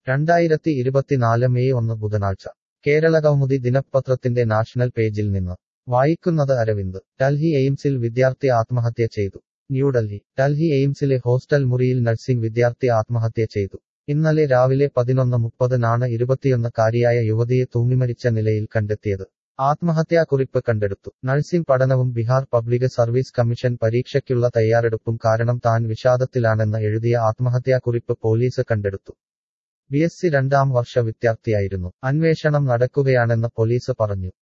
2024 May 1 ബുധനാഴ്ച കേരളകൗമുദി ദിനപത്രത്തിന്റെ national പേജിൽ നിന്ന് വായിക്കുന്നത് അരവിന്ദ്. ഡൽഹി എയിംസിൽ വിദ്യാർത്ഥി ആത്മഹത്യ ചെയ്തു. ന്യൂഡൽഹി. ഡൽഹി എയിംസിലെ ഹോസ്റ്റൽ മുറിയിൽ നഴ്സിംഗ് വിദ്യാർത്ഥി ആത്മഹത്യ ചെയ്തു. ഇന്നലെ രാവിലെ 11:30-നാണ് 21-കാരിയായ യുവതിയെ തൂങ്ങിമരിച്ച നിലയിൽ കണ്ടെത്തിയത്. ആത്മഹത്യാക്കുറിപ്പ് കണ്ടെടുത്തു. നഴ്സിംഗ് പഠനവും ബിഹാർ പബ്ലിക് സർവീസ് കമ്മീഷൻ പരീക്ഷയ്ക്കുള്ള തയ്യാറെടുപ്പും കാരണം താൻ വിഷാദത്തിലാണെന്ന് എഴുതിയ ആത്മഹത്യാക്കുറിപ്പ് പോലീസ് കണ്ടെടുത്തു. BSc 2ാം വർഷ വിദ്യാർത്ഥിയായിരുന്നു. അന്വേഷണം നടക്കുകയാണെന്ന് പോലീസ് പറഞ്ഞു.